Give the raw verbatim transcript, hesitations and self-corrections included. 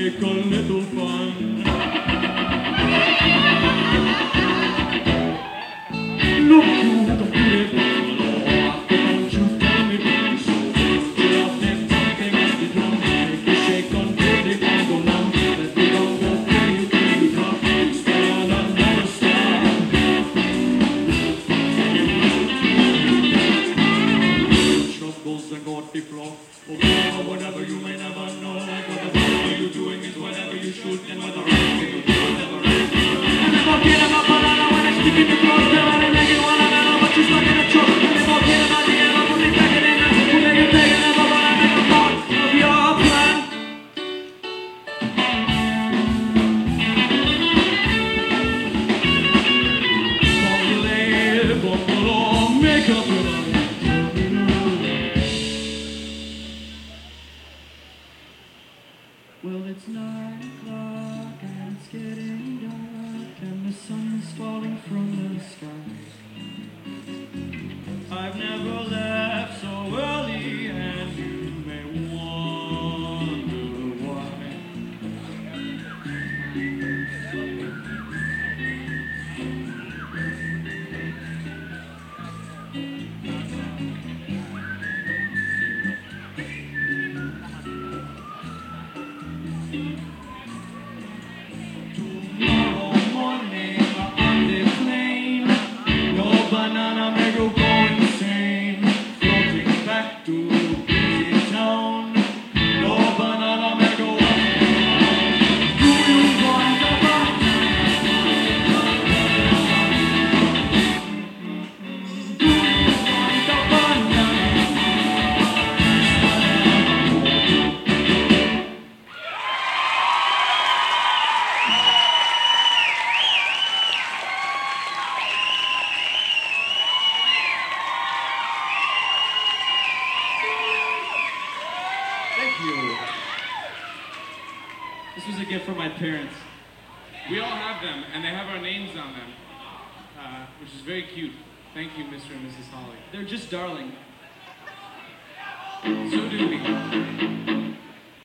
take a little fun. Look you the pretty bungalow, don't you tell me please. Get up and something at the drum, make you shake until the ground go numb. Let me go go play till you come, stand and never stop. Troubles and got the floor, or whatever you may never know. Whatever you're doing is whatever you should, and whether right thing you do is never right. And if I get my banana when I stick in the cross, then I didn't make it one of them, but you stuck in a truck. And if I get my together, I'll put it back in there. We'll make it take another one, I make a part of your plan. Bungalow, bungalow, make up your mind. Well, it's nine o'clock and it's getting dark and the sun's falling from the sky. I've never left so early and you may wonder why. This was a gift from my parents. We all have them, and they have our names on them, uh, which is very cute. Thank you, Mister and Missus Holly. They're just darling. So do we.